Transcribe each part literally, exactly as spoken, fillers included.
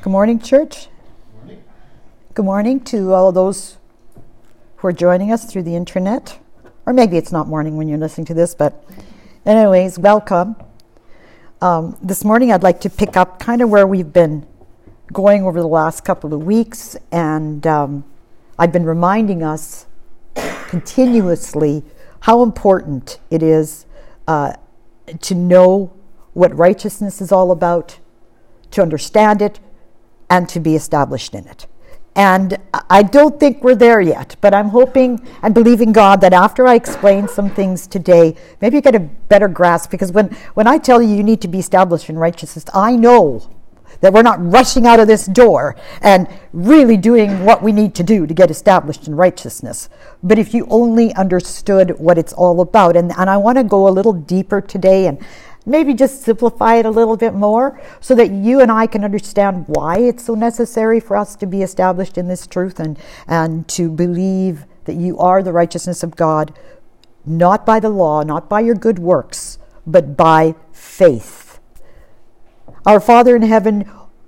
Good morning, church. Good morning. Good morning to all of those who are joining us through the internet. Or maybe it's not morning when you're listening to this, but anyways, welcome. Um, this morning I'd like to pick up kind of where we've been going over the last couple of weeks, and um, I've been reminding us continuously how important it is uh, to know what righteousness is all about, to understand it, and to be established in it. And I don't think we're there yet, but I'm hoping and believing God that after I explain some things today, maybe you get a better grasp, because when, when I tell you you need to be established in righteousness, I know that we're not rushing out of this door and really doing what we need to do to get established in righteousness. But if you only understood what it's all about, and, and I want to go a little deeper today and maybe just simplify it a little bit more so that you and I can understand why it's so necessary for us to be established in this truth and, and to believe that you are the righteousness of God, not by the law, not by your good works, but by faith. Our Father in heaven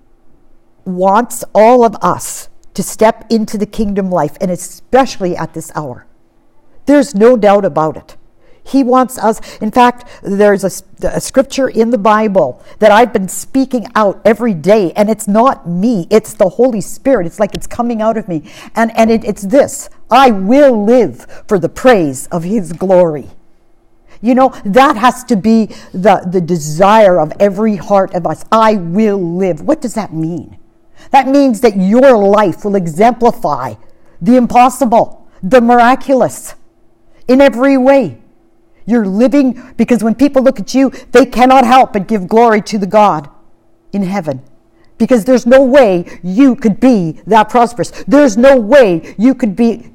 wants all of us to step into the kingdom life, and especially at this hour. There's no doubt about it. He wants us. In fact, there's a, a scripture in the Bible that I've been speaking out every day, and it's not me, it's the Holy Spirit. It's like it's coming out of me. And, and it, it's this: I will live for the praise of His glory. You know, that has to be the, the desire of every heart of us. I will live. What does that mean? That means that your life will exemplify the impossible, the miraculous, in every way. You're living, because when people look at you, they cannot help but give glory to the God in heaven. Because there's no way you could be that prosperous. There's no way you could be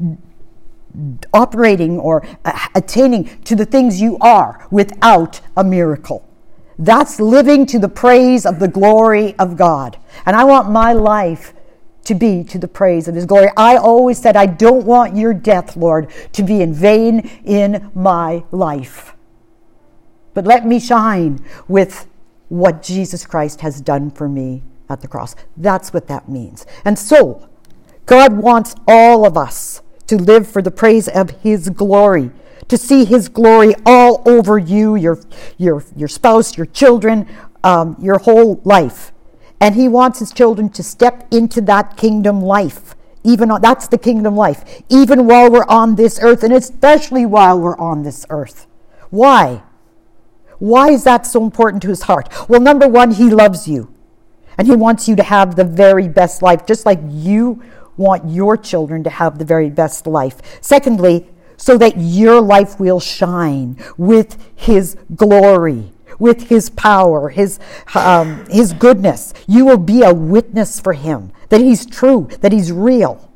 operating or attaining to the things you are without a miracle. That's living to the praise of the glory of God. And I want my life to be to the praise of His glory. I always said, I don't want your death, Lord, to be in vain in my life. But let me shine with what Jesus Christ has done for me at the cross. That's what that means. And so, God wants all of us to live for the praise of His glory, to see His glory all over you, your, your, your spouse, your children, um, your whole life. And He wants His children to step into that kingdom life. Even on, that's the kingdom life, even while we're on this earth, and especially while we're on this earth. Why? Why is that so important to His heart? Well, number one, He loves you. And He wants you to have the very best life, just like you want your children to have the very best life. Secondly, so that your life will shine with His glory, with His power, His um, His goodness. You will be a witness for Him, that He's true, that He's real.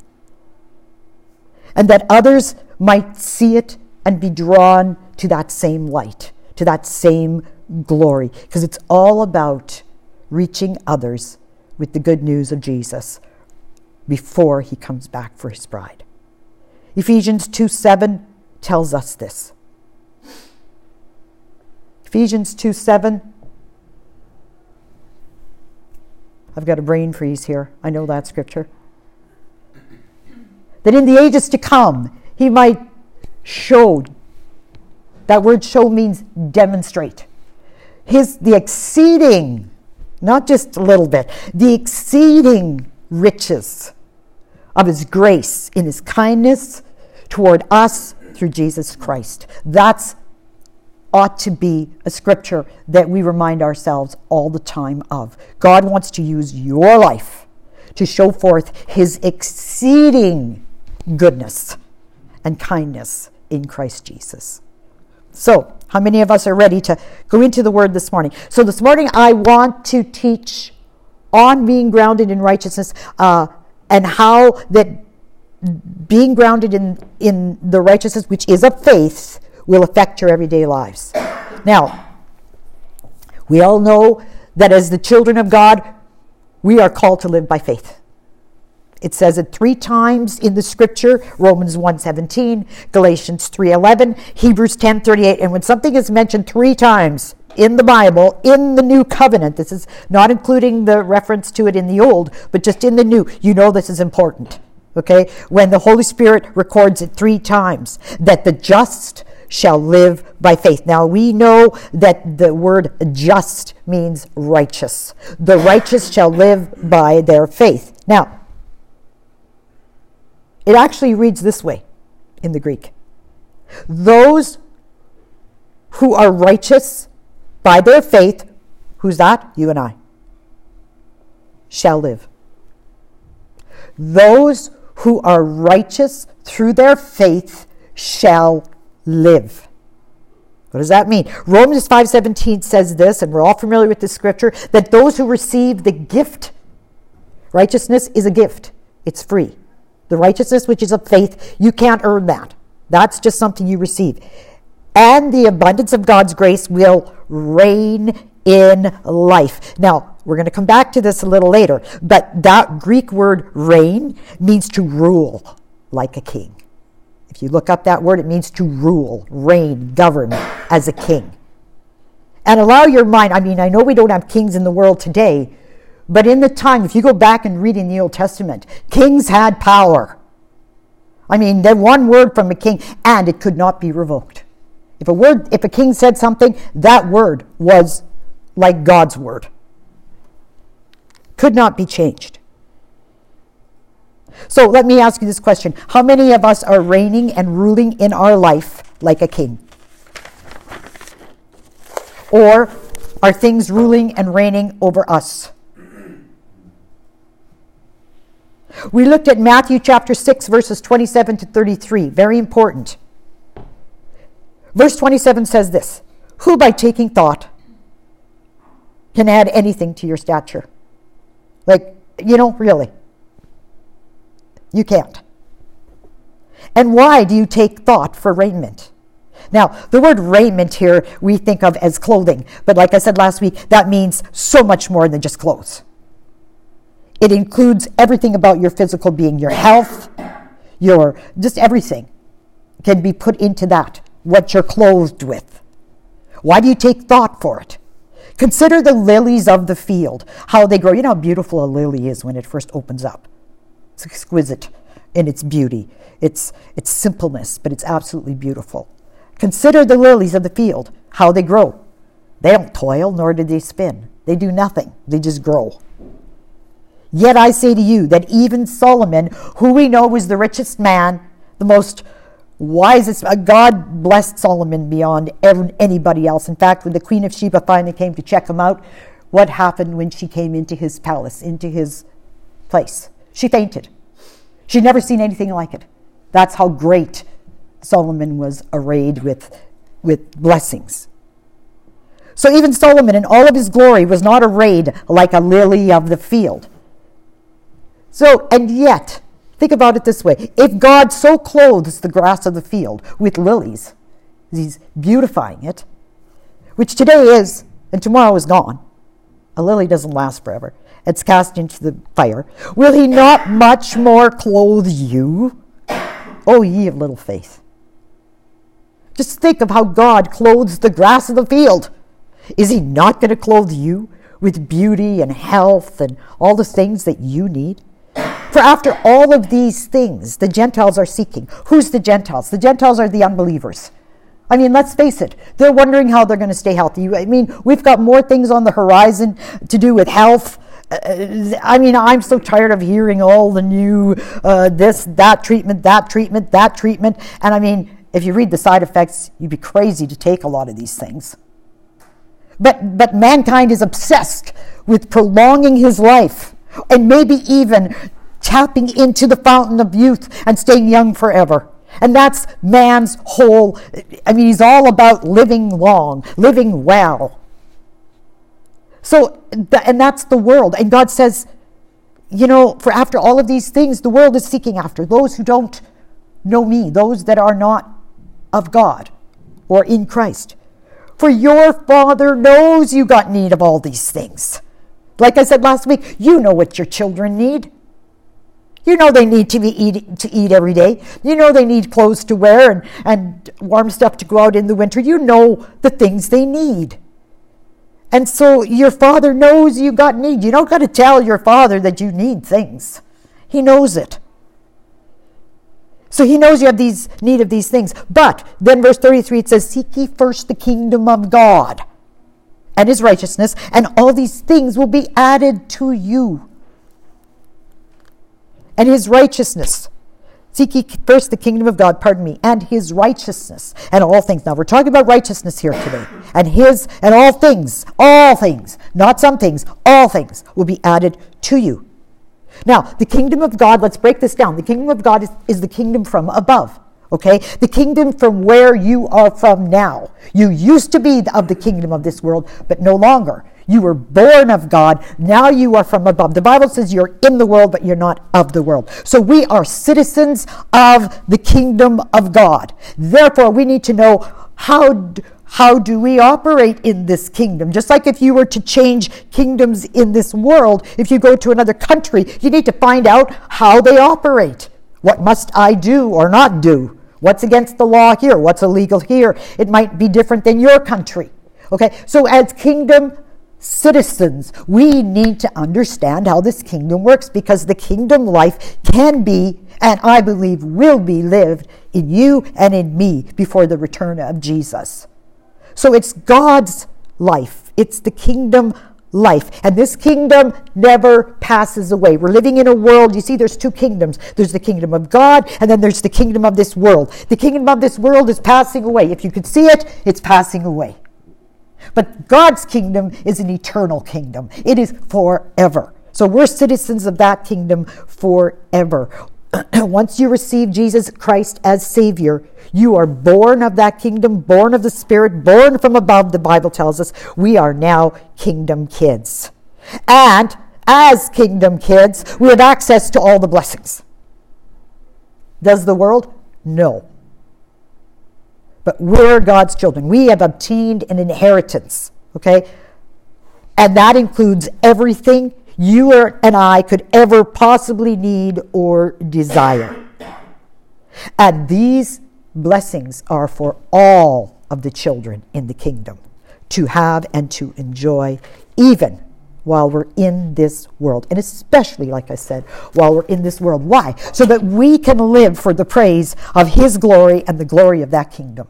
And that others might see it and be drawn to that same light, to that same glory. Because it's all about reaching others with the good news of Jesus before He comes back for His bride. Ephesians two seven tells us this. Ephesians two seven. I've got a brain freeze here. I know that scripture. That in the ages to come, He might show. That word show means demonstrate. His, the exceeding, not just a little bit, the exceeding riches of His grace in His kindness toward us through Jesus Christ. That's ought to be a scripture that we remind ourselves all the time of. God wants to use your life to show forth His exceeding goodness and kindness in Christ Jesus. So, how many of us are ready to go into the Word this morning? So this morning I want to teach on being grounded in righteousness uh, and how that being grounded in, in the righteousness which is of faith will affect your everyday lives. Now, we all know that as the children of God, we are called to live by faith. It says it three times in the scripture: Romans one seventeen, Galatians three eleven, Hebrews ten thirty-eight. And when something is mentioned three times, in the Bible, in the New Covenant, this is not including the reference to it in the Old, but just in the New, you know this is important, okay? When the Holy Spirit records it three times, that the just shall live by faith. Now, we know that the word just means righteous. The righteous shall live by their faith. Now, it actually reads this way in the Greek. Those who are righteous by their faith, who's that? You and I, shall live. Those who are righteous through their faith shall live. What does that mean? Romans five seventeen says this, and we're all familiar with this scripture, that those who receive the gift, righteousness is a gift. It's free. The righteousness which is of faith, you can't earn that. That's just something you receive. And the abundance of God's grace will reign in life. Now, we're going to come back to this a little later, but that Greek word reign means to rule like a king. If you look up that word, it means to rule, reign, govern as a king. And allow your mind, I mean, I know we don't have kings in the world today, but in the time, if you go back and read in the Old Testament, kings had power. I mean, then one word from a king, and it could not be revoked. If a word, if a king said something, that word was like God's word. Could not be changed. So let me ask you this question. How many of us are reigning and ruling in our life like a king? Or are things ruling and reigning over us? We looked at Matthew chapter six, verses twenty-seven to thirty-three. Very important. Verse twenty-seven says this, who by taking thought can add anything to your stature? Like, you know, really. You can't. And why do you take thought for raiment? Now, the word raiment here we think of as clothing. But like I said last week, that means so much more than just clothes. It includes everything about your physical being, your health, your, just everything can be put into that, what you're clothed with. Why do you take thought for it? Consider the lilies of the field, how they grow. You know how beautiful a lily is when it first opens up. It's exquisite in its beauty, its, its simpleness, but it's absolutely beautiful. Consider the lilies of the field, how they grow. They don't toil, nor do they spin. They do nothing. They just grow. Yet I say to you that even Solomon, who we know was the richest man, the most wisest, God blessed Solomon beyond ever, anybody else. In fact, when the Queen of Sheba finally came to check him out, what happened when she came into his palace, into his place? She fainted. She'd never seen anything like it. That's how great Solomon was arrayed with, with blessings. So even Solomon in all of his glory was not arrayed like a lily of the field. So, and yet, think about it this way. If God so clothes the grass of the field with lilies, he's beautifying it, which today is, and tomorrow is gone. A lily doesn't last forever. It's cast into the fire. Will he not much more clothe you? O ye of little faith. Just think of how God clothes the grass of the field. Is he not going to clothe you with beauty and health and all the things that you need? For after all of these things, the Gentiles are seeking. Who's the Gentiles? The Gentiles are the unbelievers. I mean, let's face it. They're wondering how they're going to stay healthy. I mean, we've got more things on the horizon to do with health. Uh, I mean, I'm so tired of hearing all the new uh, this, that treatment, that treatment, that treatment. And I mean, if you read the side effects, you'd be crazy to take a lot of these things. But but mankind is obsessed with prolonging his life and maybe even tapping into the fountain of youth and staying young forever. And that's man's whole, I mean, he's all about living long, living well. So, and that's the world. And God says, you know, for after all of these things, the world is seeking after those who don't know me, those that are not of God or in Christ. For your Father knows you got need of all these things. Like I said last week, you know what your children need. You know they need to be eat, to eat every day. You know they need clothes to wear and, and warm stuff to go out in the winter. You know the things they need. And so your Father knows you got need. You don't got to tell your Father that you need things. He knows it. So he knows you have these need of these things. But then verse thirty-three, it says, seek ye first the kingdom of God and his righteousness, and all these things will be added to you. And his righteousness. Seek ye first the kingdom of God, pardon me, and his righteousness, and all things. Now we're talking about righteousness here today. And his, and all things, all things, not some things, all things will be added to you. Now, the kingdom of God, let's break this down. The kingdom of God is, is the kingdom from above, okay? The kingdom from where you are from now. You used to be of the kingdom of this world, but no longer. You were born of God. Now you are from above. The Bible says you're in the world, but you're not of the world. So we are citizens of the kingdom of God. Therefore, we need to know how How do we operate in this kingdom? Just like if you were to change kingdoms in this world, if you go to another country, you need to find out how they operate. What must I do or not do? What's against the law here? What's illegal here? It might be different than your country. Okay, so as kingdom citizens, we need to understand how this kingdom works, because the kingdom life can be, and I believe will be, lived in you and in me before the return of Jesus. So it's God's life. It's the kingdom life. And this kingdom never passes away. We're living in a world, you see, there's two kingdoms. There's the kingdom of God, and then there's the kingdom of this world. The kingdom of this world is passing away. If you could see it, it's passing away. But God's kingdom is an eternal kingdom. It is forever. So we're citizens of that kingdom forever. Once you receive Jesus Christ as Savior, you are born of that kingdom, born of the Spirit, born from above, the Bible tells us. We are now kingdom kids. And as kingdom kids, we have access to all the blessings. Does the world? No. But we're God's children. We have obtained an inheritance, okay? And that includes everything you and I could ever possibly need or desire. And these blessings are for all of the children in the kingdom to have and to enjoy, even while we're in this world. And especially, like I said, while we're in this world. Why? So that we can live for the praise of his glory and the glory of that kingdom.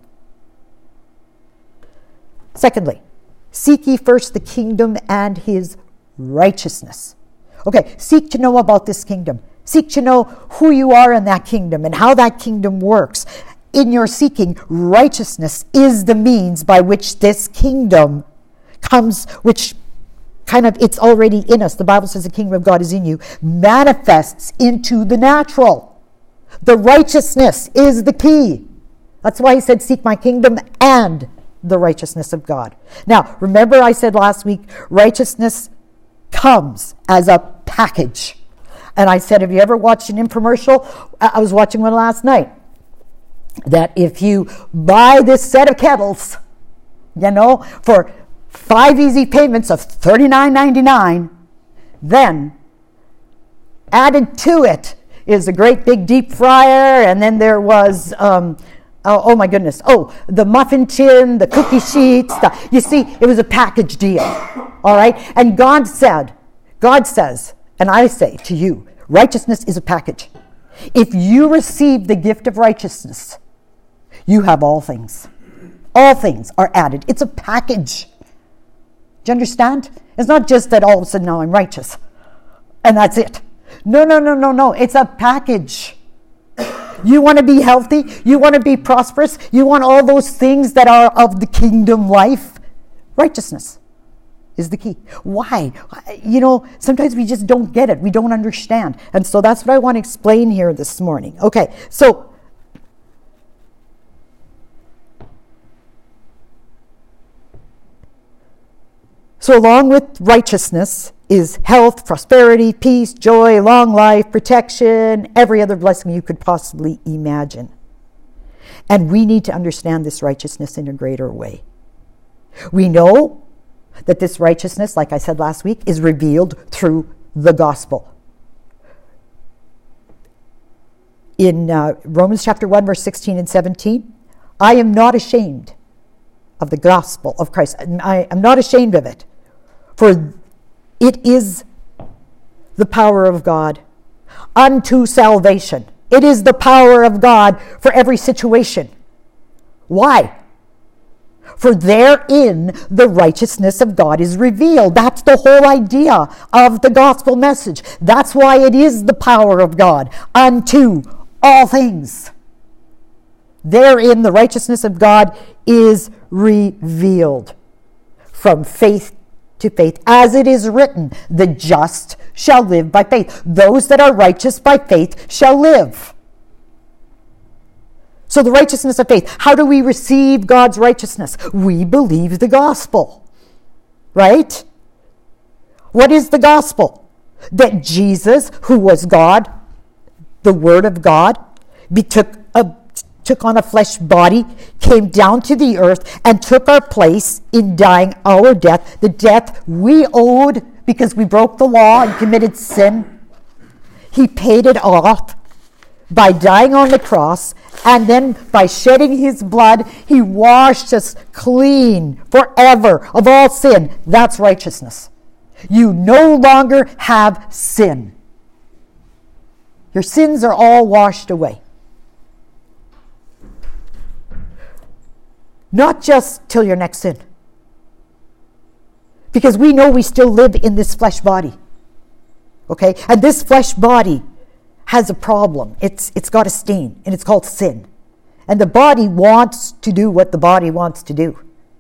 Secondly, seek ye first the kingdom and his righteousness. Okay, seek to know about this kingdom. Seek to know who you are in that kingdom and how that kingdom works. In your seeking, righteousness is the means by which this kingdom comes, which kind of, it's already in us. The Bible says the kingdom of God is in you, manifests into the natural. The righteousness is the key. That's why he said, seek my kingdom and the righteousness of God. Now, remember I said last week, righteousness comes as a package. And I said, have you ever watched an infomercial? I was watching one last night. That if you buy this set of kettles, you know, for five easy payments of thirty-nine ninety-nine, then added to it is a great big deep fryer, and then there was um, Oh, oh my goodness. Oh, the muffin tin, the cookie sheets. The, you see, it was a package deal. All right? And God said, God says, and I say to you, righteousness is a package. If you receive the gift of righteousness, you have all things. All things are added. It's a package. Do you understand? It's not just that all of a sudden now I'm righteous and that's it. No, no, no, no, no. It's a package. You want to be healthy? You want to be prosperous? You want all those things that are of the kingdom life? Righteousness is the key. Why? You know, sometimes we just don't get it. We don't understand. And so that's what I want to explain here this morning. Okay, so So along with righteousness is health, prosperity, peace, joy, long life, protection, every other blessing you could possibly imagine. And we need to understand this righteousness in a greater way. We know that this righteousness, like I said last week, is revealed through the gospel. In uh, Romans chapter one, verse sixteen and seventeen, I am not ashamed of the gospel of Christ. I am not ashamed of it. For it is the power of God unto salvation. It is the power of God for every situation. Why? For therein the righteousness of God is revealed. That's the whole idea of the gospel message. That's why it is the power of God unto all things. Therein the righteousness of God is revealed from faith to faith. As it is written, the just shall live by faith. Those that are righteous by faith shall live. So the righteousness of faith. How do we receive God's righteousness? We believe the gospel. Right? What is the gospel? That Jesus, who was God, the Word of God, took, a, took on a flesh body, came down to the earth, and took our place in dying our death, the death we owed because we broke the law and committed sin. He paid it off by dying on the cross, and then by shedding his blood, he washed us clean forever of all sin. That's righteousness. You no longer have sin. Your sins are all washed away. Not just till your next sin. Because we know we still live in this flesh body. Okay? And this flesh body has a problem. It's it's got a stain, and it's called sin. And the body wants to do what the body wants to do.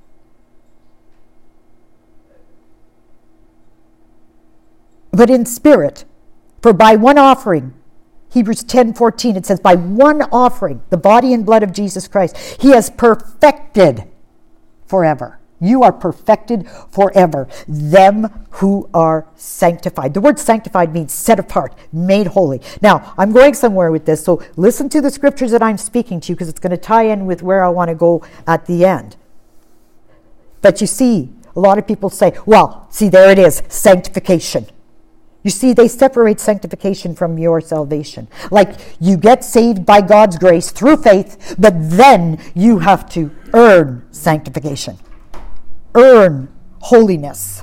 But in spirit, for by one offering, Hebrews ten fourteen, it says, by one offering, the body and blood of Jesus Christ, he has perfected forever. You are perfected forever. Them who are sanctified. The word sanctified means set apart, made holy. Now, I'm going somewhere with this, so listen to the scriptures that I'm speaking to you, because it's going to tie in with where I want to go at the end. But you see, a lot of people say, well, see, there it is, sanctification. You see, they separate sanctification from your salvation. Like, you get saved by God's grace through faith, but then you have to earn sanctification. Earn holiness.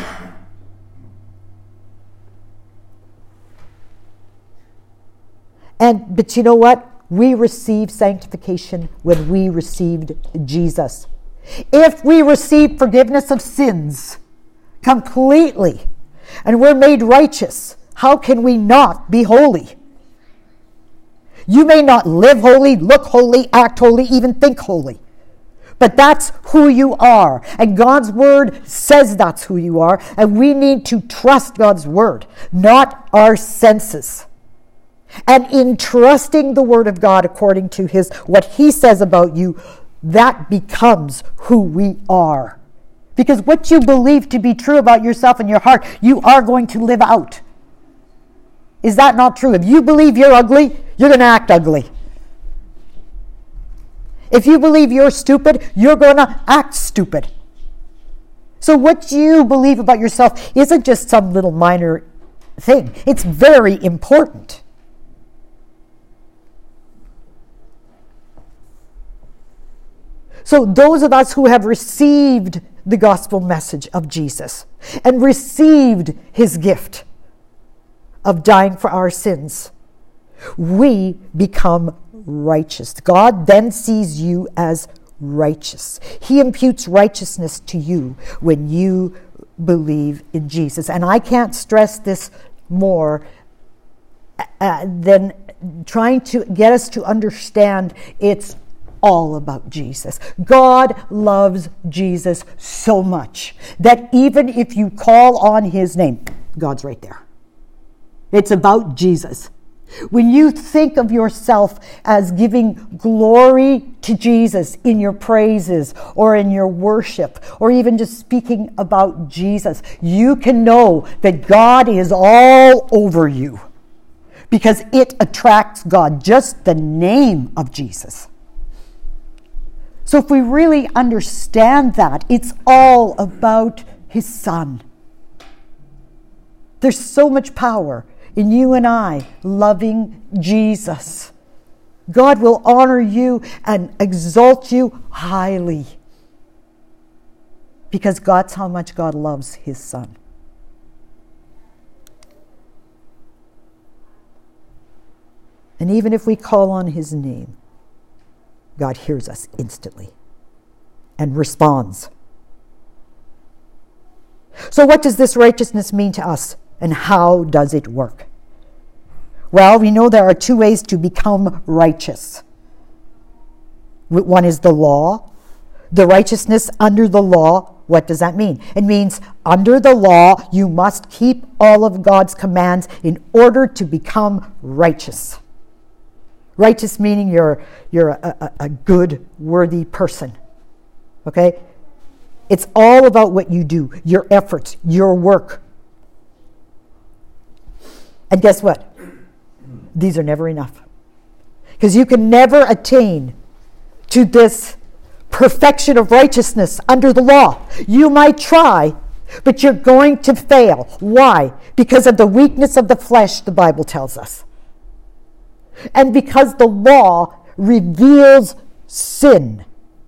And but you know what? We received sanctification when we received Jesus. If we receive forgiveness of sins completely and we're made righteous, how can we not be holy? You may not live holy, look holy, act holy, even think holy. But that's who you are. And God's word says that's who you are. And we need to trust God's word, not our senses. And in trusting the word of God according to his what he says about you, that becomes who we are. Because what you believe to be true about yourself and your heart, you are going to live out. Is that not true? If you believe you're ugly, you're going to act ugly. If you believe you're stupid, you're going to act stupid. So what you believe about yourself isn't just some little minor thing. It's very important. So those of us who have received the gospel message of Jesus and received his gift of dying for our sins, we become righteous. God then sees you as righteous. He imputes righteousness to you when you believe in Jesus. And I can't stress this more uh, than trying to get us to understand it's all about Jesus. God loves Jesus so much that even if you call on his name, God's right there. It's about Jesus. When you think of yourself as giving glory to Jesus in your praises or in your worship or even just speaking about Jesus, you can know that God is all over you because it attracts God, just the name of Jesus. So if we really understand that, it's all about his Son. There's so much power in you and I loving Jesus. God will honor you and exalt you highly. because that's how much God loves his Son. And even if we call on his name, God hears us instantly and responds. So what does this righteousness mean to us, and how does it work? Well, we know there are two ways to become righteous. One is the law. The righteousness under the law, what does that mean? It means under the law, you must keep all of God's commands in order to become righteous. Righteous meaning you're, you're a, a, a good, worthy person. Okay? It's all about what you do, your efforts, your work. And guess what? These are never enough. Because you can never attain to this perfection of righteousness under the law. You might try, but you're going to fail. Why? Because of the weakness of the flesh, the Bible tells us. And because the law reveals sin.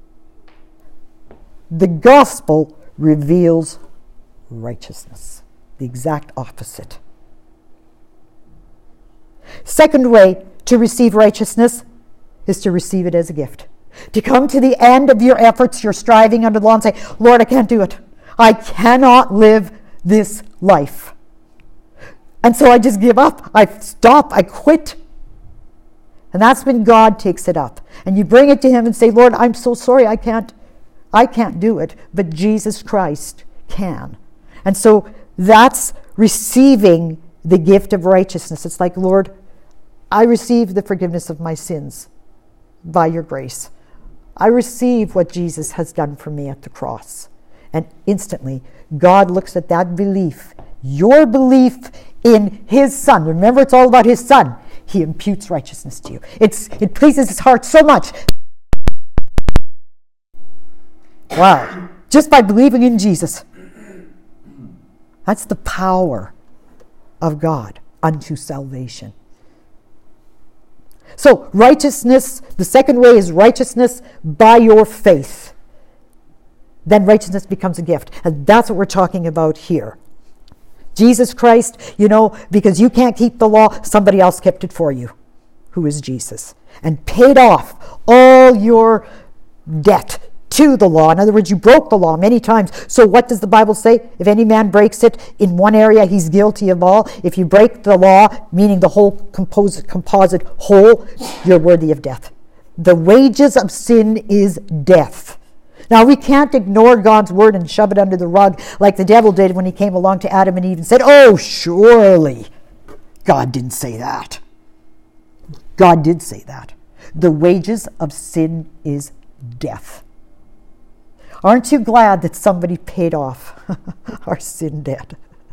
The gospel reveals righteousness. The exact opposite. Second way to receive righteousness is to receive it as a gift. To come to the end of your efforts, you're striving under the law and say, Lord, I can't do it. I cannot live this life. And so I just give up. I stop. I quit. And that's when God takes it up. And you bring it to him and say, Lord, I'm so sorry. I can't, I can't do it. But Jesus Christ can. And so that's receiving the gift of righteousness. It's like, Lord, I receive the forgiveness of my sins by your grace. I receive what Jesus has done for me at the cross. And instantly, God looks at that belief, your belief in his Son. Remember, it's all about his Son. He imputes righteousness to you. It's, it pleases his heart so much. Wow. Just by believing in Jesus. That's the power of God unto salvation. So, righteousness, the second way is righteousness by your faith. Then righteousness becomes a gift. And that's what we're talking about here. Jesus Christ, you know, because you can't keep the law, somebody else kept it for you, who is Jesus, and paid off all your debt to the law. In other words, you broke the law many times. So what does the Bible say? If any man breaks it in one area, he's guilty of all. If you break the law, meaning the whole composite, composite whole, you're worthy of death. The wages of sin is death. Now, we can't ignore God's word and shove it under the rug like the devil did when he came along to Adam and Eve and said, oh, surely God didn't say that. God did say that. The wages of sin is death. Aren't you glad that somebody paid off our sin debt?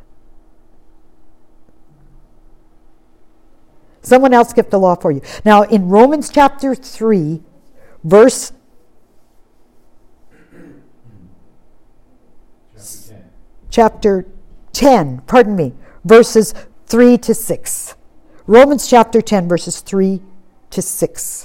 Someone else kept the law for you. Now, in Romans chapter three, verse chapter ten, pardon me, verses three to six. Romans chapter ten, verses three to six.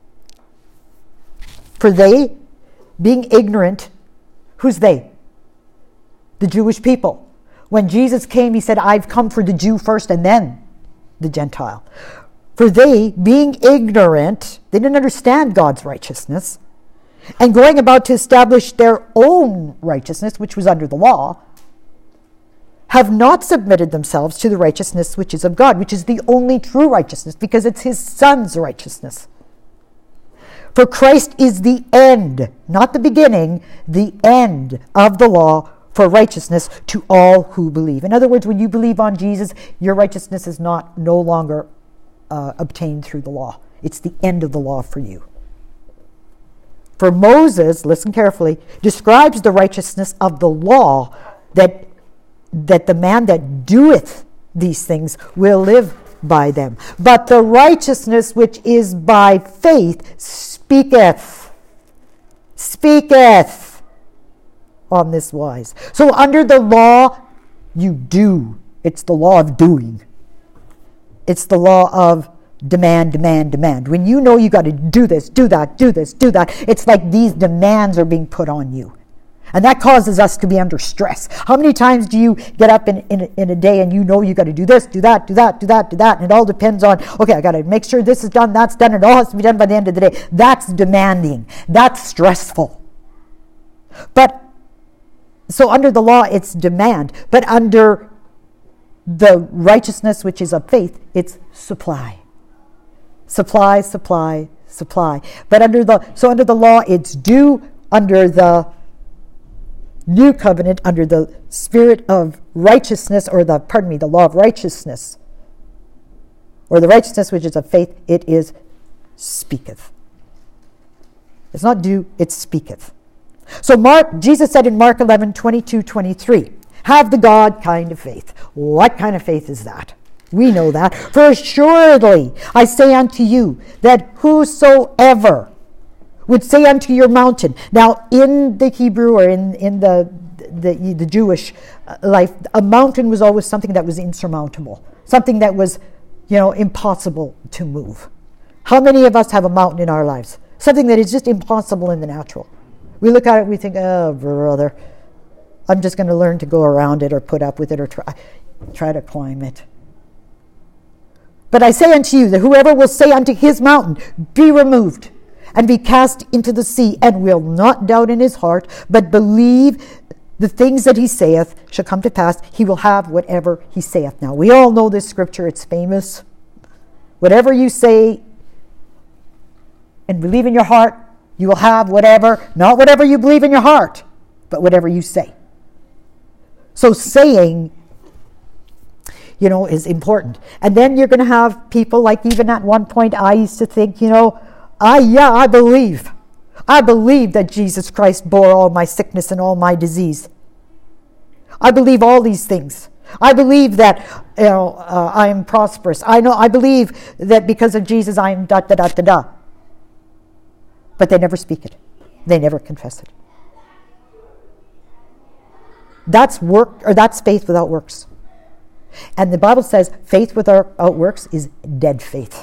For they, being ignorant, who's they? The Jewish people. When Jesus came, he said, I've come for the Jew first and then the Gentile. For they, being ignorant, they didn't understand God's righteousness, and going about to establish their own righteousness, which was under the law, have not submitted themselves to the righteousness which is of God, which is the only true righteousness, because it's his Son's righteousness. For Christ is the end, not the beginning, the end of the law for righteousness to all who believe. In other words, when you believe on Jesus, your righteousness is not no longer uh, obtained through the law. It's the end of the law for you. For Moses, listen carefully, describes the righteousness of the law that, that the man that doeth these things will live by them. But the righteousness which is by faith speaketh, speaketh on this wise. So under the law, you do. It's the law of doing. It's the law of demand, demand, demand. When you know you got to do this, do that, do this, do that, it's like these demands are being put on you. And that causes us to be under stress. How many times do you get up in, in, in a day and you know you got to do this, do that, do that, do that, do that, and it all depends on, okay, I got to make sure this is done, that's done, it all has to be done by the end of the day. That's demanding. That's stressful. But, so under the law, it's demand. But under the righteousness, which is of faith, it's supply. Supply, supply, supply. But under the, so under the law, it's due. Under the new covenant, under the spirit of righteousness, or the, pardon me, the law of righteousness, or the righteousness which is of faith, it is speaketh. It's not due, it speaketh. So Mark, Jesus said in Mark eleven, twenty-two, twenty-three, have the God kind of faith. What kind of faith is that? We know that. For assuredly I say unto you that whosoever would say unto your mountain. Now, in the Hebrew, or in, in the, the, the Jewish life, a mountain was always something that was insurmountable. Something that was, you know, impossible to move. How many of us have a mountain in our lives? Something that is just impossible in the natural. We look at it, we think, oh, brother, I'm just going to learn to go around it or put up with it or try, try to climb it. But I say unto you that whoever will say unto his mountain, be removed, and be cast into the sea, and will not doubt in his heart, but believe the things that he saith shall come to pass, he will have whatever he saith. Now, we all know this scripture, it's famous. Whatever you say and believe in your heart, you will have whatever, not whatever you believe in your heart, but whatever you say. So saying, you know, is important. And then you're going to have people, like even at one point I used to think, you know, I, yeah, I believe. I believe that Jesus Christ bore all my sickness and all my disease. I believe all these things. I believe that, you know, uh, I am prosperous. I know, I believe that because of Jesus I am da da da da da. But they never speak it. They never confess it. That's work, or that's faith without works. And the Bible says faith without works is dead faith.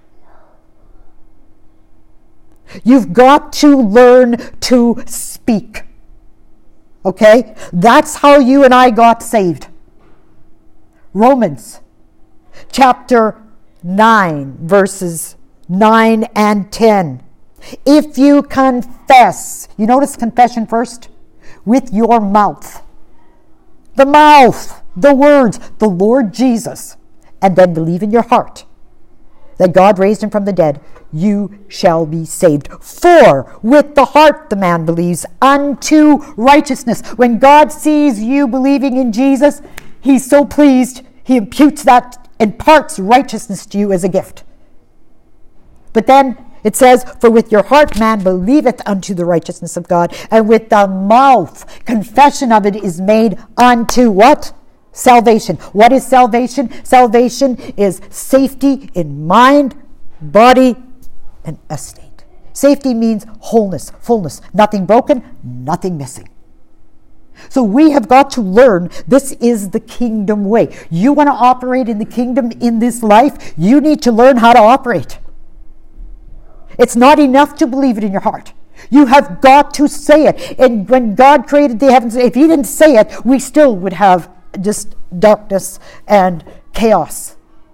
You've got to learn to speak. Okay? That's how you and I got saved. Romans chapter nine, verses nine and ten. If you confess, you notice confession first, with your mouth. The mouth, the words, the Lord Jesus, and then believe in your heart that God raised him from the dead, you shall be saved. For with the heart the man believes unto righteousness. When God sees you believing in Jesus, he's so pleased, he imputes that, imparts righteousness to you as a gift. But then it says, for with your heart man believeth unto the righteousness of God, and with the mouth confession of it is made unto what? Salvation. What is salvation? Salvation is safety in mind, body, and estate. Safety means wholeness, fullness, nothing broken, nothing missing. So we have got to learn this is the kingdom way. You want to operate in the kingdom in this life, you need to learn how to operate. It's not enough to believe it in your heart. You have got to say it. And when God created the heavens, if he didn't say it, we still would have just darkness and chaos.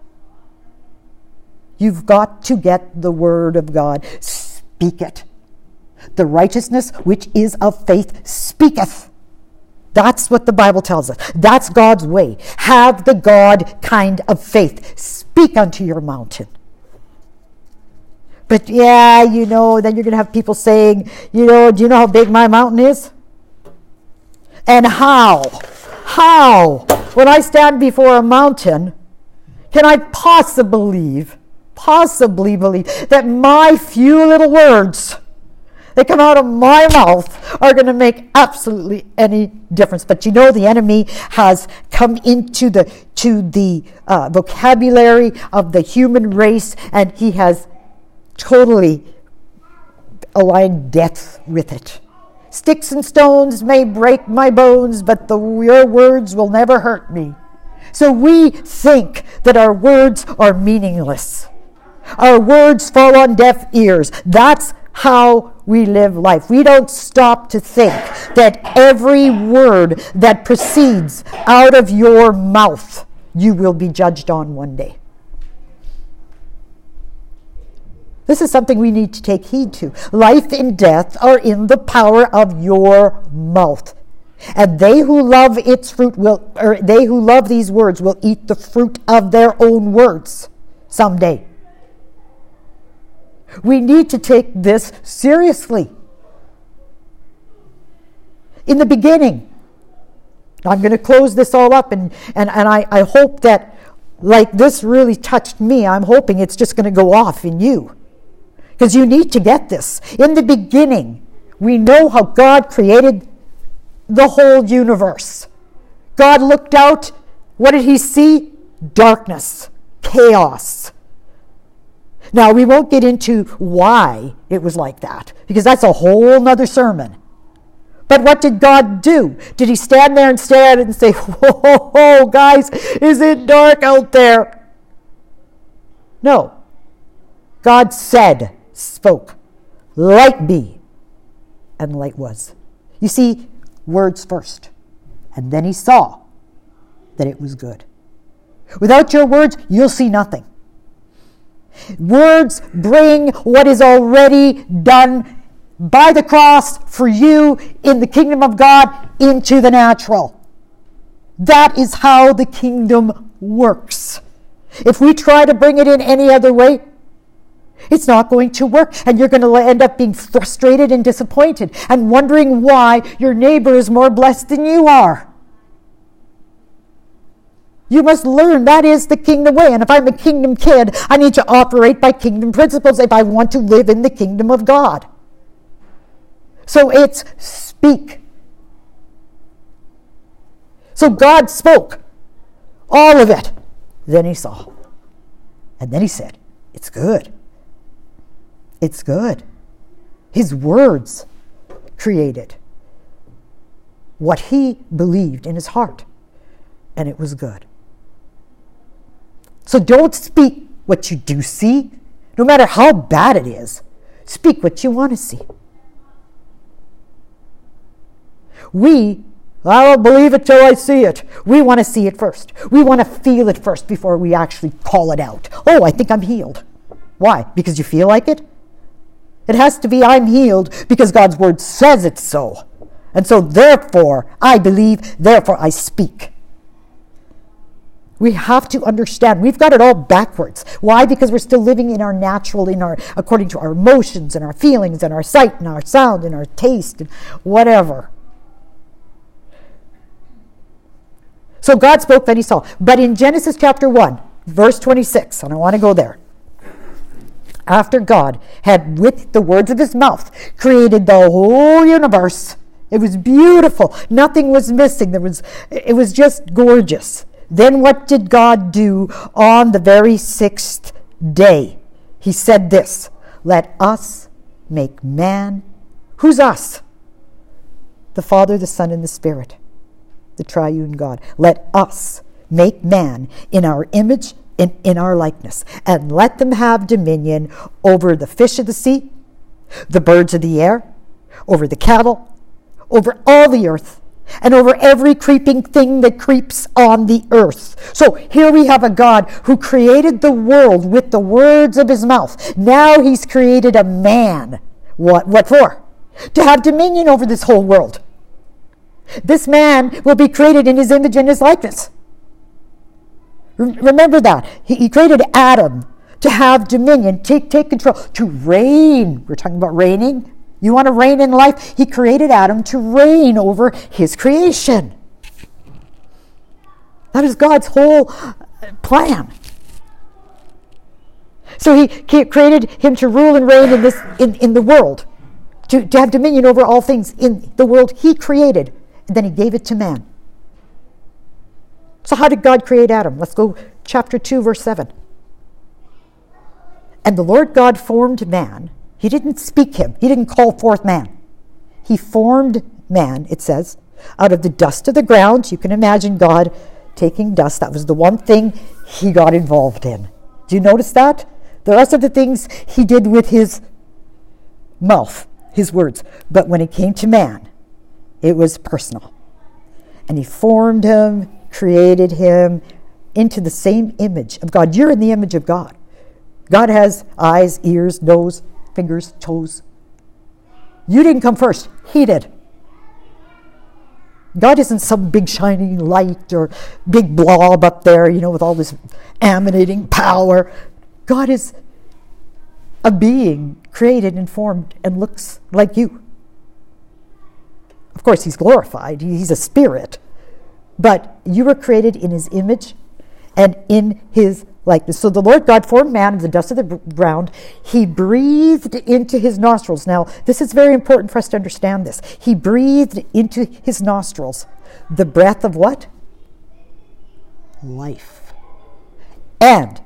You've got to get the word of God. Speak it. The righteousness which is of faith speaketh. That's what the Bible tells us. That's God's way. Have the God kind of faith. Speak unto your mountain. But yeah, you know, then you're going to have people saying, you know, do you know how big my mountain is? And how? How? When I stand before a mountain, can I possibly believe, possibly believe that my few little words that come out of my mouth are going to make absolutely any difference? But you know, the enemy has come into the to the uh, vocabulary of the human race, and he has totally aligned death with it. Sticks and stones may break my bones, but the, your words will never hurt me. So we think that our words are meaningless. Our words fall on deaf ears. That's how we live life. We don't stop to think that every word that proceeds out of your mouth, you will be judged on one day. This is something we need to take heed to. Life and death are in the power of your mouth. And they who love its fruit will, or they who love these words will eat the fruit of their own words someday. We need to take this seriously. In the beginning, I'm going to close this all up, and, and, and I, I hope that, like this really touched me, I'm hoping it's just going to go off in you. Because you need to get this. In the beginning, we know how God created the whole universe. God looked out. What did he see? Darkness, chaos. Now, we won't get into why it was like that, because that's a whole nother sermon. But what did God do? Did he stand there and stare at it and say, whoa, whoa, guys, is it dark out there? No. God said, spoke, light be, and light was. You see, words first. And then he saw that it was good. Without your words, you'll see nothing. Words bring what is already done by the cross for you in the kingdom of God into the natural. That is how the kingdom works. If we try to bring it in any other way, it's not going to work, and you're going to end up being frustrated and disappointed and wondering why your neighbor is more blessed than you are. You must learn that is the kingdom way. And if I'm a kingdom kid, I need to operate by kingdom principles if I want to live in the kingdom of God. So it's speak. So God spoke all of it. Then he saw. And then he said, it's good. It's good. His words created what he believed in his heart. And it was good. So don't speak what you do see, no matter how bad it is. Speak what you want to see. We, I don't believe it till I see it. We want to see it first. We want to feel it first before we actually call it out. Oh, I think I'm healed. Why? Because you feel like it? It has to be I'm healed because God's word says it's so. And so therefore, I believe, therefore I speak. We have to understand. We've got it all backwards. Why? Because we're still living in our natural, in our according to our emotions and our feelings and our sight and our sound and our taste and whatever. So God spoke, then he saw. But in Genesis chapter one, verse twenty-six, and I want to go there. After God had, with the words of his mouth, created the whole universe, it was beautiful. Nothing was missing. There was, it was just gorgeous. Then what did God do on the very sixth day? He said this, let us make man. Who's us? The Father, the Son, and the Spirit. The triune God. Let us make man in our image, in, in our likeness, and let them have dominion over the fish of the sea, the birds of the air, over the cattle, over all the earth, and over every creeping thing that creeps on the earth. So here we have a God who created the world with the words of his mouth. Now he's created a man. What, what for? To have dominion over this whole world. This man will be created in his image and his likeness. Remember that. He, he created Adam to have dominion, take, take control, to reign. We're talking about reigning. You want to reign in life? He created Adam to reign over his creation. That is God's whole plan. So he, he created him to rule and reign in this in, in the world, to, to have dominion over all things in the world he created. And then he gave it to man. So how did God create Adam? Let's go chapter two, verse seven. And the Lord God formed man. He didn't speak him. He didn't call forth man. He formed man, it says, out of the dust of the ground. You can imagine God taking dust. That was the one thing he got involved in. Do you notice that? The rest of the things he did with his mouth, his words. But when it came to man, it was personal. And he formed him, created him into the same image of God. You're in the image of God. God has eyes, ears, nose, fingers, toes. You didn't come first. He did. God isn't some big shining light or big blob up there, you know, with all this emanating power. God is a being created and formed and looks like you. Of course, he's glorified. He's a spirit. But you were created in his image and in his likeness. So the Lord God formed man of the dust of the ground. He breathed into his nostrils. Now, this is very important for us to understand this. He breathed into his nostrils the breath of what? Life. And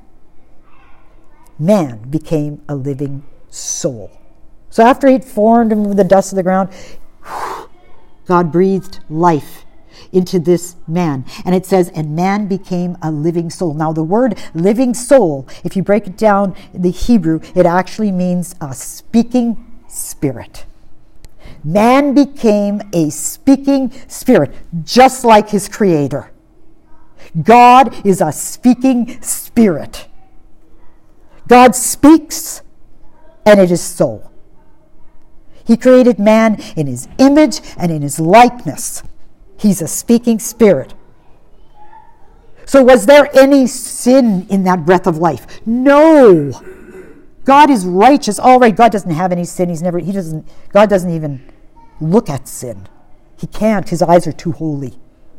man became a living soul. So after he'd formed him with the dust of the ground, God breathed life into this man. And it says, and man became a living soul. Now the word living soul, if you break it down in the Hebrew, it actually means a speaking spirit. Man became a speaking spirit, just like his creator. God is a speaking spirit. God speaks, and it is so. He created man in his image and in his likeness. He's a speaking spirit. So was there any sin in that breath of life? No. God is righteous. All right, God doesn't have any sin. He's never, he doesn't, God doesn't even look at sin. He can't. His eyes are too holy.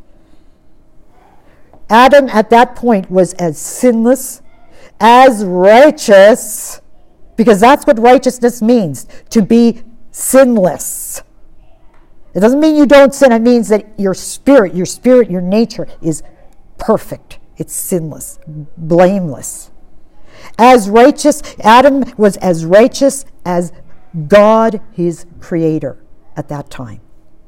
Adam at that point was as sinless, as righteous, because that's what righteousness means, to be sinless. It doesn't mean you don't sin. It means that your spirit, your spirit, your nature is perfect. It's sinless, blameless. As righteous, Adam was as righteous as God, his creator, at that time,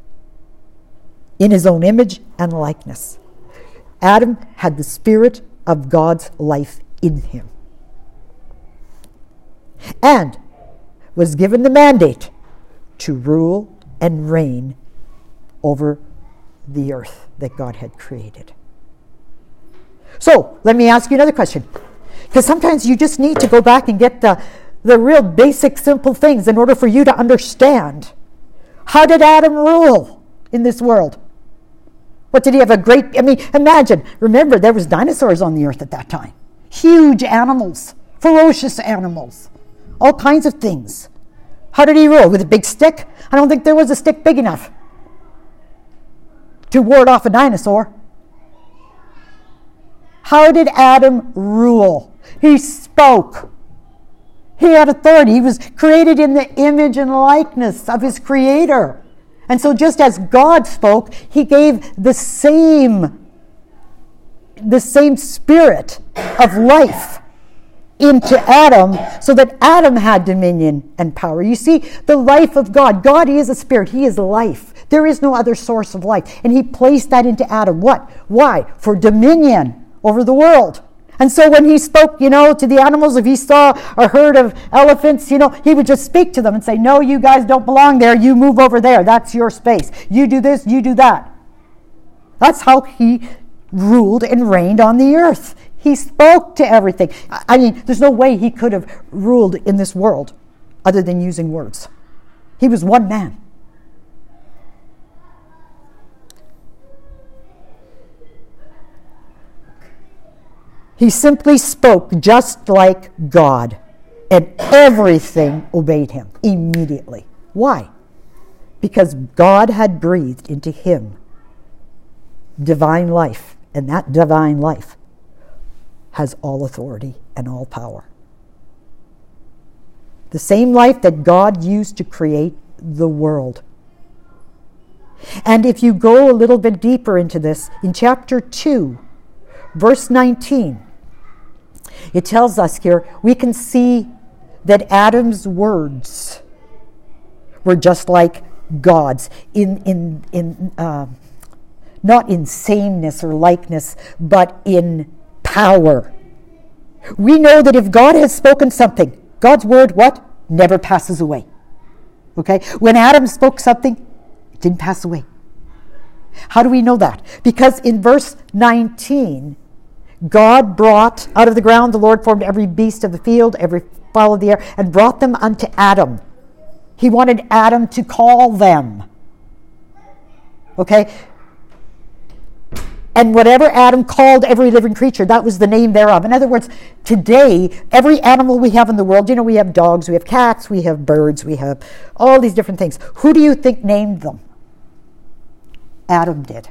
in his own image and likeness. Adam had the spirit of God's life in him and was given the mandate to rule and reign over the earth that God had created. So, let me ask you another question. Because sometimes you just need to go back and get the, the real basic, simple things in order for you to understand. How did Adam rule in this world? What, did he have a great... I mean, imagine. Remember, there was dinosaurs on the earth at that time. Huge animals. Ferocious animals. All kinds of things. How did he rule? With a big stick? I don't think there was a stick big enough to ward off a dinosaur. How did Adam rule? He spoke. He had authority. He was created in the image and likeness of his creator. And so just as God spoke, he gave the same, the same spirit of life into Adam, so that Adam had dominion and power. You see, the life of God. God is a spirit. He is life. There is no other source of life. And he placed that into Adam. What? Why? For dominion over the world. And so when he spoke, you know, to the animals, if he saw a herd of elephants, you know, he would just speak to them and say, no, you guys don't belong there. You move over there. That's your space. You do this, you do that. That's how he ruled and reigned on the earth. He spoke to everything. I mean, there's no way he could have ruled in this world other than using words. He was one man. He simply spoke just like God, and everything obeyed him immediately. Why? Because God had breathed into him divine life, and that divine life has all authority and all power. The same life that God used to create the world. And if you go a little bit deeper into this, in chapter two, verse nineteen, it tells us here, we can see that Adam's words were just like God's, in, in, in uh, not in sameness or likeness, but in power. We know that if God has spoken something, God's word, what? Never passes away. Okay? When Adam spoke something, it didn't pass away. How do we know that? Because in verse nineteen, God brought out of the ground, the Lord formed every beast of the field, every fowl of the air, and brought them unto Adam. He wanted Adam to call them. Okay? And whatever Adam called every living creature, that was the name thereof. In other words, today, every animal we have in the world, you know, we have dogs, we have cats, we have birds, we have all these different things. Who do you think named them? Adam did.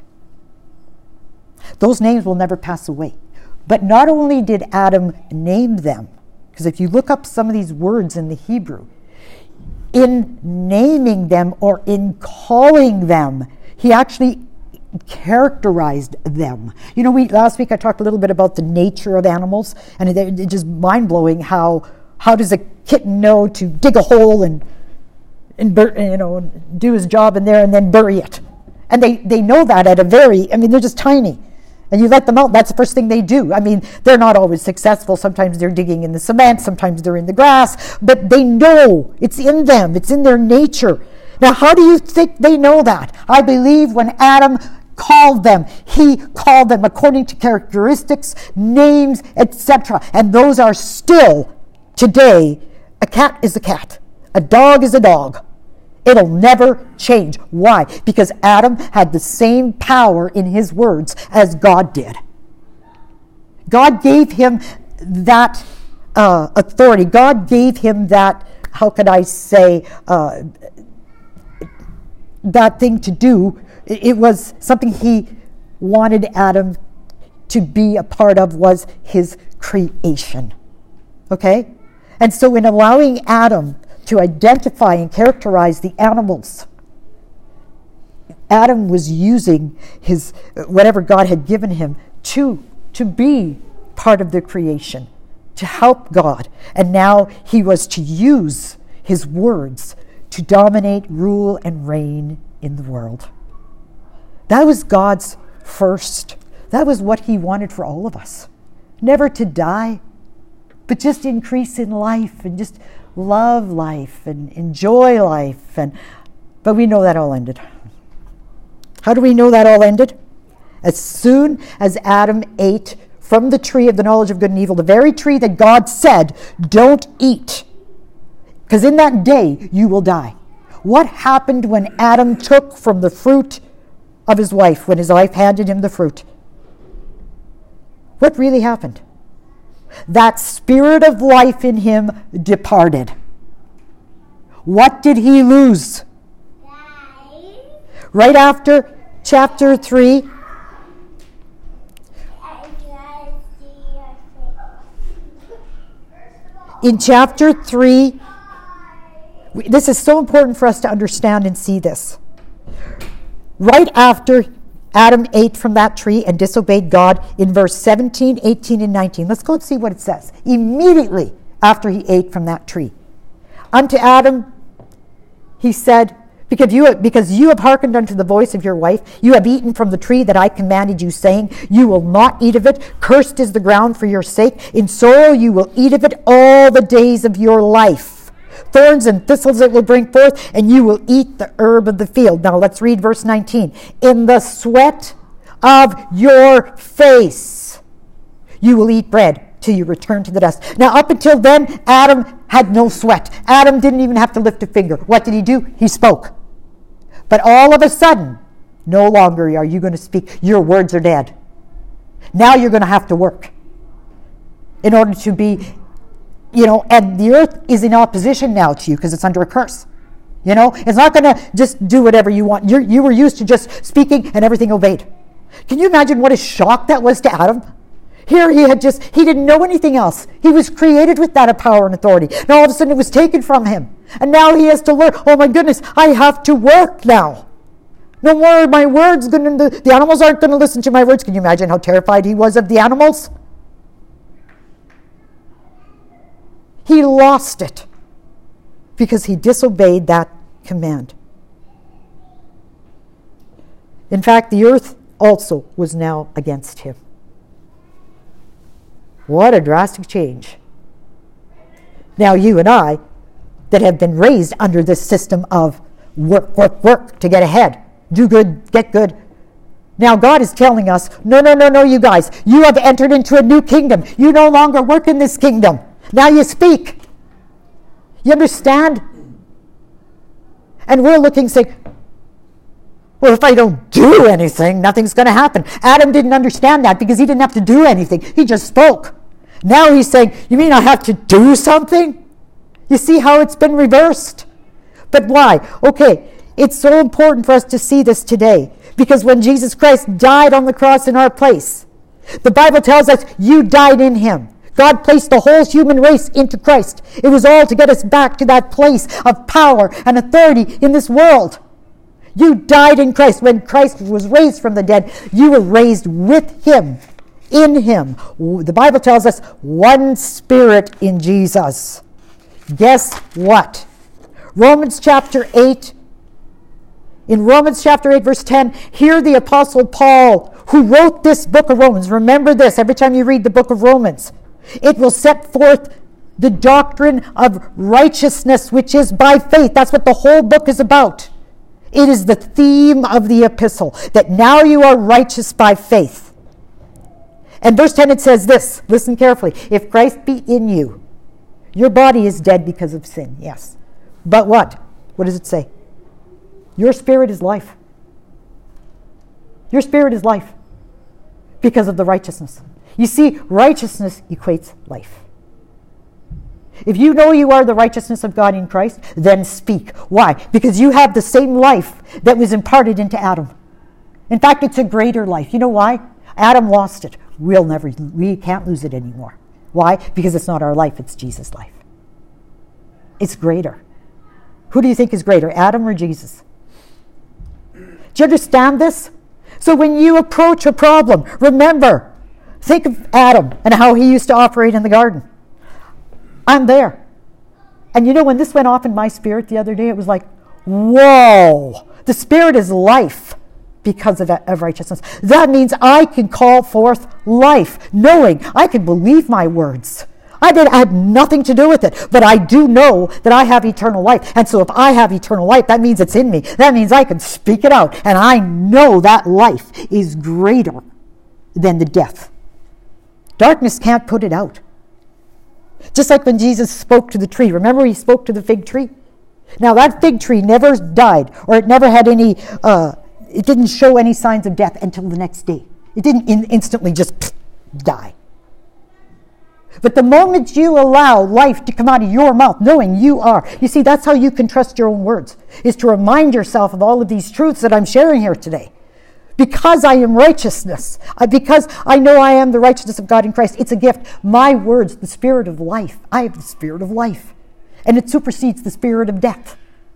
Those names will never pass away. But not only did Adam name them, because if you look up some of these words in the Hebrew, in naming them or in calling them, he actually characterized them. You know, we last week I talked a little bit about the nature of animals, and it, it's just mind-blowing how how does a kitten know to dig a hole and and you know do his job in there and then bury it. And they, they know that at a very, I mean, they're just tiny. And you let them out, that's the first thing they do. I mean, they're not always successful. Sometimes they're digging in the cement, sometimes they're in the grass, but they know it's in them, it's in their nature. Now, how do you think they know that? I believe when Adam called them, he called them according to characteristics, names, et cetera. And those are still, today, a cat is a cat, a dog is a dog. It'll never change. Why? Because Adam had the same power in his words as God did. God gave him that uh, authority. God gave him that, how could I say, uh, that thing to do. It was something he wanted Adam to be a part of, was his creation. Okay? And so in allowing Adam to identify and characterize the animals, Adam was using his whatever God had given him to, to be part of the creation, to help God. And now he was to use his words to dominate, rule, and reign in the world. That was God's first. That was what he wanted for all of us. Never to die, but just increase in life and just love life and enjoy life. And but we know that all ended. How do we know that all ended? As soon as Adam ate from the tree of the knowledge of good and evil, the very tree that God said, don't eat, because in that day you will die. What happened when Adam took from the fruit of his wife, when his wife handed him the fruit? What really happened? That spirit of life in him departed. What did he lose? Right after chapter three, in chapter three, this is so important for us to understand and see this. Right after Adam ate from that tree and disobeyed God, in verse seventeen, eighteen, and nineteen. Let's go and see what it says. Immediately after he ate from that tree. Unto Adam, he said, because you, because you have hearkened unto the voice of your wife, you have eaten from the tree that I commanded you, saying, you will not eat of it. Cursed is the ground for your sake. In sorrow you will eat of it all the days of your life. Thorns and thistles it will bring forth, and you will eat the herb of the field. Now let's read verse nineteen. In the sweat of your face you will eat bread till you return to the dust. Now up until then, Adam had no sweat. Adam didn't even have to lift a finger. What did he do? He spoke. But all of a sudden, no longer are you going to speak. Your words are dead. Now you're going to have to work in order to be, you know, and the earth is in opposition now to you because it's under a curse. You know, it's not going to just do whatever you want. You're, you were used to just speaking and everything obeyed. Can you imagine what a shock that was to Adam? Here he had just, he didn't know anything else. He was created with that power and authority. Now all of a sudden it was taken from him. And now he has to learn, oh my goodness, I have to work now. No more are my words going to, the animals aren't going to listen to my words. Can you imagine how terrified he was of the animals? He lost it because he disobeyed that command. In fact, the earth also was now against him. What a drastic change. Now you and I that have been raised under this system of work, work, work to get ahead. Do good, get good. Now God is telling us, no, no, no, no, you guys. You have entered into a new kingdom. You no longer work in this kingdom. Now you speak. You understand? And we're looking saying, well, if I don't do anything, nothing's going to happen. Adam didn't understand that because he didn't have to do anything. He just spoke. Now he's saying, you mean I have to do something? You see how it's been reversed? But why? Okay, it's so important for us to see this today because when Jesus Christ died on the cross in our place, the Bible tells us you died in him. God placed the whole human race into Christ. It was all to get us back to that place of power and authority in this world. You died in Christ. When Christ was raised from the dead, you were raised with him, in him. The Bible tells us one spirit in Jesus. Guess what? Romans chapter eight. In Romans chapter eight, verse ten, here the Apostle Paul, who wrote this book of Romans, remember this every time you read the book of Romans. It will set forth the doctrine of righteousness, which is by faith. That's what the whole book is about. It is the theme of the epistle, that now you are righteous by faith. And verse ten, it says this, listen carefully. If Christ be in you, your body is dead because of sin, yes. But what? What does it say? Your spirit is life. Your spirit is life because of the righteousness. You see, righteousness equates life. If you know you are the righteousness of God in Christ, then speak. Why? Because you have the same life that was imparted into Adam. In fact, it's a greater life. You know why? Adam lost it. We'll never, we can't lose it anymore. Why? Because it's not our life, it's Jesus' life. It's greater. Who do you think is greater, Adam or Jesus? Do you understand this? So when you approach a problem, remember, think of Adam and how he used to operate in the garden. I'm there. And you know, when this went off in my spirit the other day, it was like, whoa, the spirit is life because of, of righteousness. That means I can call forth life, knowing I can believe my words. I did I had nothing to do with it, but I do know that I have eternal life. And so if I have eternal life, that means it's in me. That means I can speak it out. And I know that life is greater than the death. Darkness can't put it out. Just like when Jesus spoke to the tree. Remember he spoke to the fig tree? Now that fig tree never died, or it never had any, uh, it didn't show any signs of death until the next day. It didn't in- instantly just pff, die. But the moment you allow life to come out of your mouth, knowing you are, you see, that's how you can trust your own words, is to remind yourself of all of these truths that I'm sharing here today. Because I am righteousness, I, because I know I am the righteousness of God in Christ, it's a gift. My words, the spirit of life. I have the spirit of life. And it supersedes the spirit of death.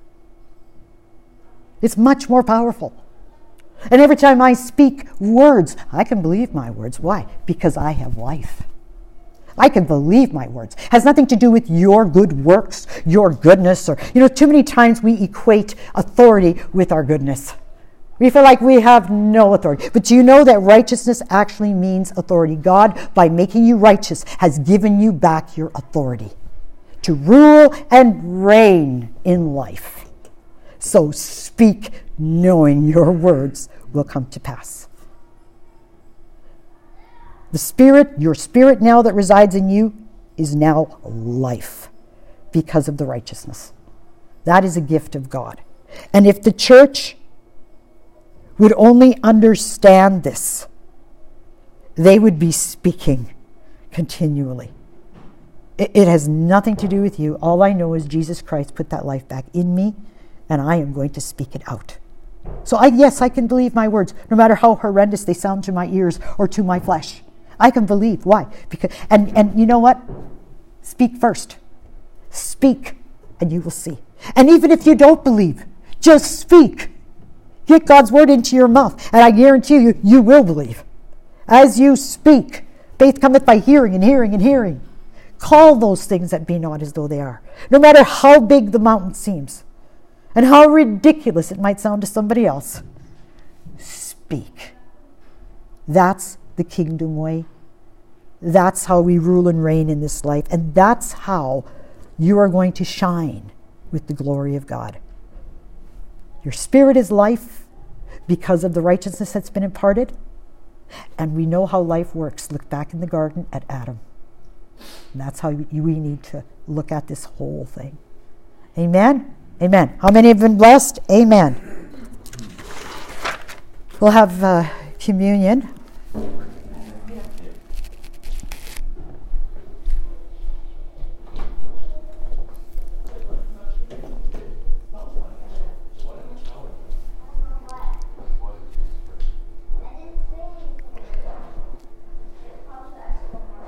It's much more powerful. And every time I speak words, I can believe my words. Why? Because I have life. I can believe my words. It has nothing to do with your good works, your goodness, or, you know, too many times we equate authority with our goodness. We feel like we have no authority. But do you know that righteousness actually means authority? God, by making you righteous, has given you back your authority to rule and reign in life. So speak knowing your words will come to pass. The spirit, your spirit now that resides in you, is now life because of the righteousness. That is a gift of God. And if the church would only understand this, they would be speaking continually. It, it has nothing to do with you. All I know is Jesus Christ put that life back in me, and I am going to speak it out. So I, yes, I can believe my words, no matter how horrendous they sound to my ears or to my flesh. I can believe. Why? Because and, and you know what? Speak first. Speak, and you will see. And even if you don't believe, just speak. Get God's word into your mouth, and I guarantee you, you will believe. As you speak, faith cometh by hearing, and hearing, and hearing. Call those things that be not as though they are. No matter how big the mountain seems, and how ridiculous it might sound to somebody else, speak. That's the kingdom way. That's how we rule and reign in this life, and that's how you are going to shine with the glory of God. Your spirit is life because of the righteousness that's been imparted. And we know how life works. Look back in the garden at Adam. And that's how we need to look at this whole thing. Amen? Amen. How many have been blessed? Amen. We'll have uh, communion.